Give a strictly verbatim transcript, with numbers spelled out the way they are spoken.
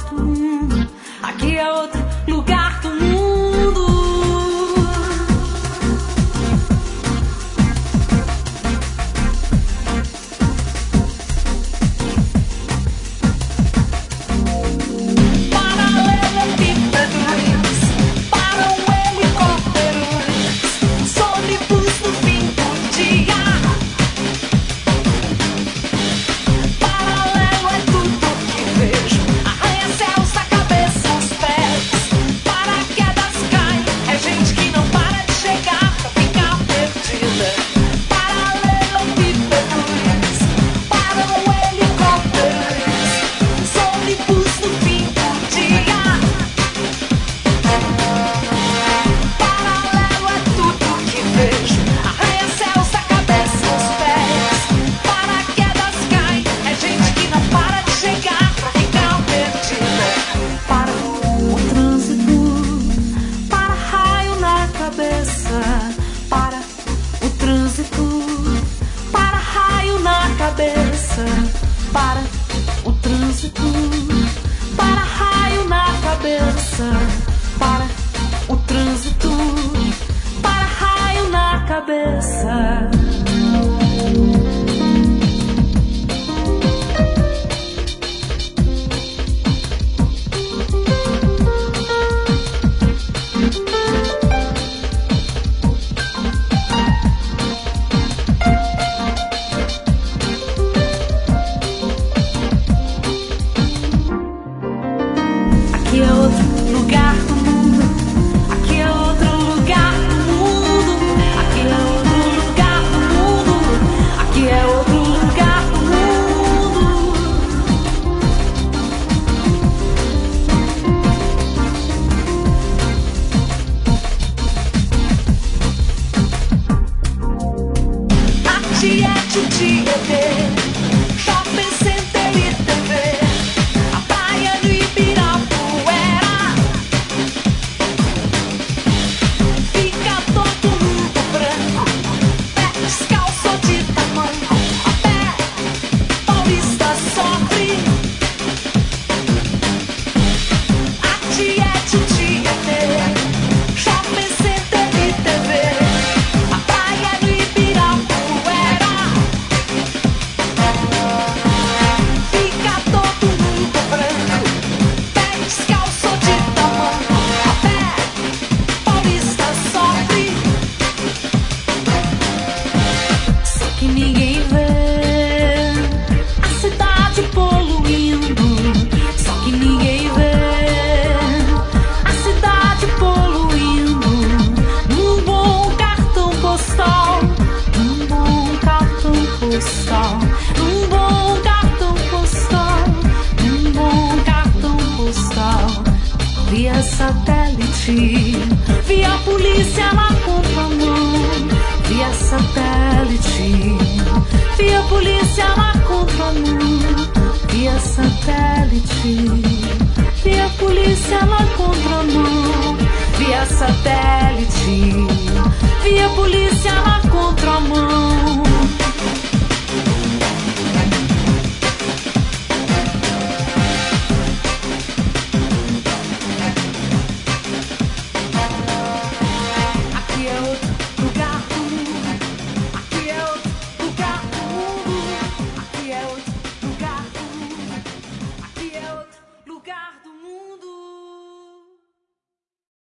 do mundo. Aqui é outro lugar do mundo. Para o trânsito, para raio na cabeça. Para o trânsito, para raio na cabeça. Aqui é outro lugar do mundo. Aqui é outro lugar do mundo. Aqui é outro lugar do mundo. Aqui é outro lugar do mundo. Aqui é Titi E T, Shopping Center e T V. Um bom cartão postal, um bom cartão postal, via satélite, via polícia na contramão, via satélite, via polícia na contramão, via satélite, via polícia na contramão, via satélite, via polícia na contramão.